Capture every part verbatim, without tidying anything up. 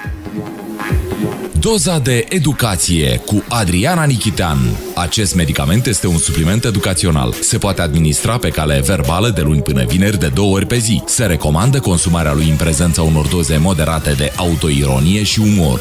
Doza de educație cu Adriana Nichitean. Acest medicament este un supliment educațional. Se poate administra pe cale verbală de luni până vineri de două ori pe zi. Se recomandă consumarea lui în prezența unor doze moderate de autoironie și umor.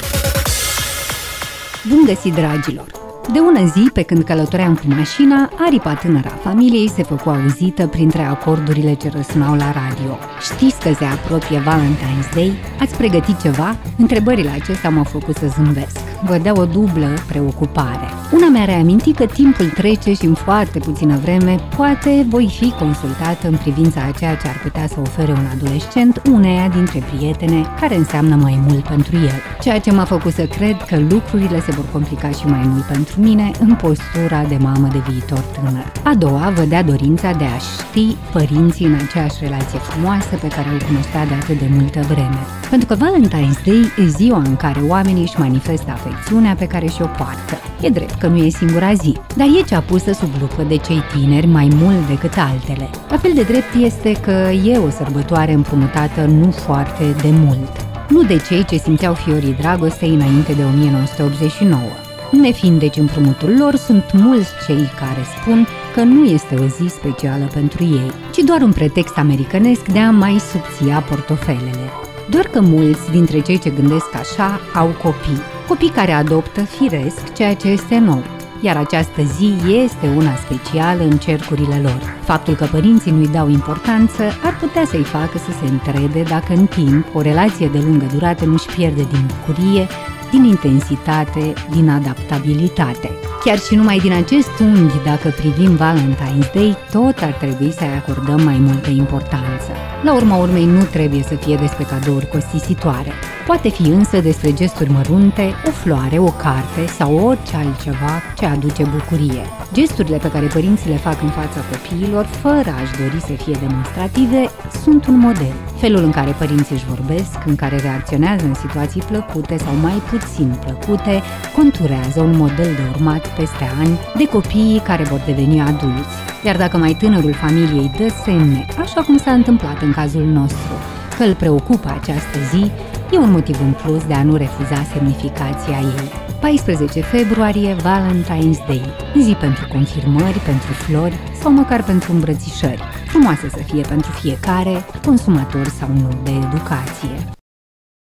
Bun găsit, dragilor! De ună zi, pe când călătoream cu mașina, aripa tânără a familiei se făcu auzită printre acordurile ce răsunau la radio. Știți că se apropie Valentine's Day? Ați pregătit ceva? Întrebările acestea m-au făcut să zâmbesc. Vădea o dublă preocupare. Una mi-a reamintit că timpul trece și în foarte puțină vreme poate voi fi consultată în privința a ceea ce ar putea să ofere un adolescent uneia dintre prietene care înseamnă mai mult pentru el. Ceea ce m-a făcut să cred că lucrurile se vor complica și mai mult pentru mine în postura de mamă de viitor tânăr. A doua vădea dorința de a ști părinții în aceeași relație frumoasă pe care o cunoștea de atât de multă vreme. Pentru că Valentine's Day e ziua în care oamenii își manifestă afecțiunea pe care și-o poartă. E drept că nu e singura zi, dar e cea pusă sub lupă de cei tineri mai mult decât altele. La fel de drept este că e o sărbătoare împrumutată nu foarte de mult. Nu de cei ce simțeau fiorii dragostei înainte de o mie nouă sute optzeci și nouă. Nefiind deci împrumutul lor, sunt mulți cei care spun că nu este o zi specială pentru ei, ci doar un pretext americanesc de a mai subția portofelele. Doar că mulți dintre cei ce gândesc așa au copii, copii care adoptă firesc ceea ce este nou, iar această zi este una specială în cercurile lor. Faptul că părinții nu-i dau importanță ar putea să-i facă să se întrebe dacă în timp o relație de lungă durată nu-și pierde din bucurie, din intensitate, din adaptabilitate. Chiar și numai din acest unghi, dacă privim Valentine's Day, tot ar trebui să-i acordăm mai multă importanță. La urma urmei, nu trebuie să fie despre cadouri costisitoare. Poate fi însă despre gesturi mărunte, o floare, o carte sau orice altceva ce aduce bucurie. Gesturile pe care părinții le fac în fața copiilor, fără a-și dori să fie demonstrative, sunt un model. Felul în care părinții își vorbesc, în care reacționează în situații plăcute sau mai puțin plăcute, conturează un model de urmat peste ani de copiii care vor deveni adulți. Iar dacă mai tânărul familiei dă semne, așa cum s-a întâmplat în cazul nostru, că îl preocupă această zi, e un motiv în plus de a nu refuza semnificația ei. paisprezece februarie, Valentine's Day, zi pentru confirmări, pentru flori sau măcar pentru îmbrățișări. Frumoasă să fie pentru fiecare, consumator sau nu de educație.